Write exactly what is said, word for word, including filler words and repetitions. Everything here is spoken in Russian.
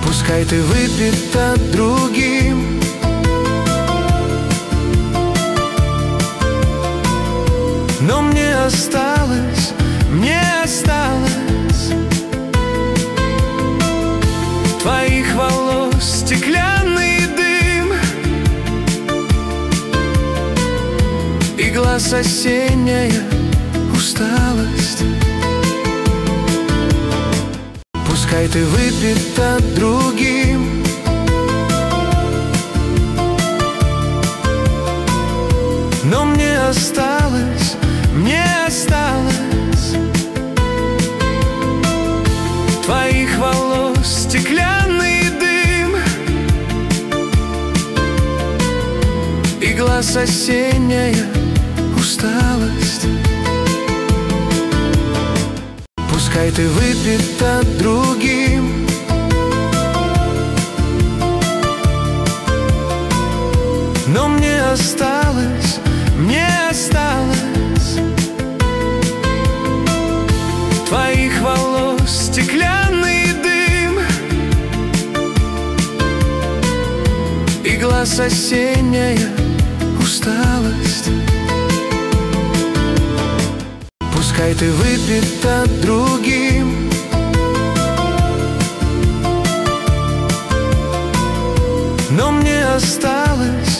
Пускай ты выпита другим, но мне осталось, мне осталось твоих волос стеклянный дым и глаз осенняя усталость. Пускай ты выпита другим, но мне осталось, мне осталось твоих волос стеклянный дым и глаз осенняя усталость. Пускай ты выпита другим, но мне осталось, мне осталось твоих волос стеклянный дым и глаз осенняя усталость. Пускай ты выпита другим, но мне осталось,